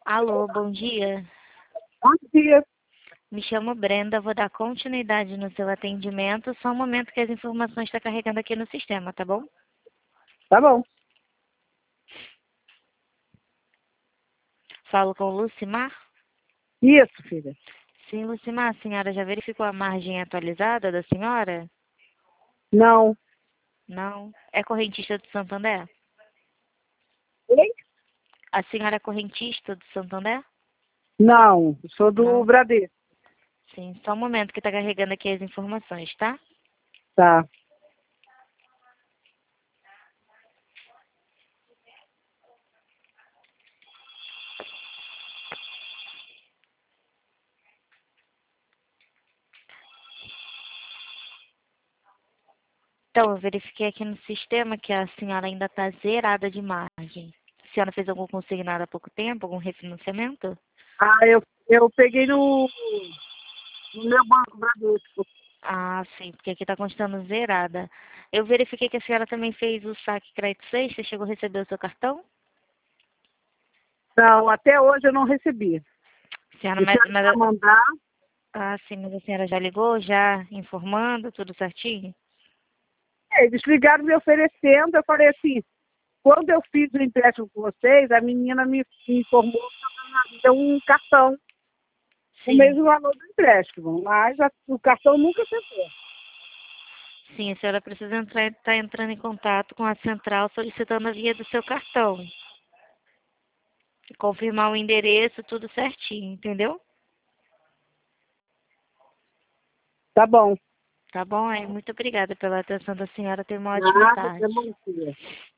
Alô, bom dia. Bom dia. Me chamo Brenda, vou dar continuidade no seu atendimento. Só um momento que as informações estão carregando aqui no sistema, tá bom? Tá bom. Falo com Lucimar? Isso, filha. Sim, Lucimar, a senhora já verificou a margem atualizada da senhora? Não. Não. É correntista do Santander? Oi? A senhora é correntista do Santander? Não, sou do Não. Bradesco. Sim, só um momento que está carregando aqui as informações, tá? Tá. Então, eu verifiquei aqui no sistema que a senhora ainda está zerada de margem. A senhora fez algum consignado há pouco tempo, algum refinanciamento? Eu peguei no meu banco Bradesco. Ah, sim, porque aqui está constando zerada. Eu verifiquei que a senhora também fez o saque crédito 6. Você chegou a receber o seu cartão? Não, até hoje eu não recebi. Senhora, Se a senhora quer mandar, sim, mas a senhora já ligou, já informando, tudo certinho? eles ligaram me oferecendo, eu falei assim, quando eu fiz o empréstimo com vocês, a menina me informou que eu ganharia um cartão, o Sim, mesmo valor do empréstimo, mas o cartão nunca chegou. sim, a senhora precisa entrar, tá entrando em contato com a central solicitando a via do seu cartão. Confirmar o endereço, tudo certinho, entendeu? Tá bom. Tá bom? Muito obrigada pela atenção da senhora. Tenha uma ótima Nada, tarde. é bom dia.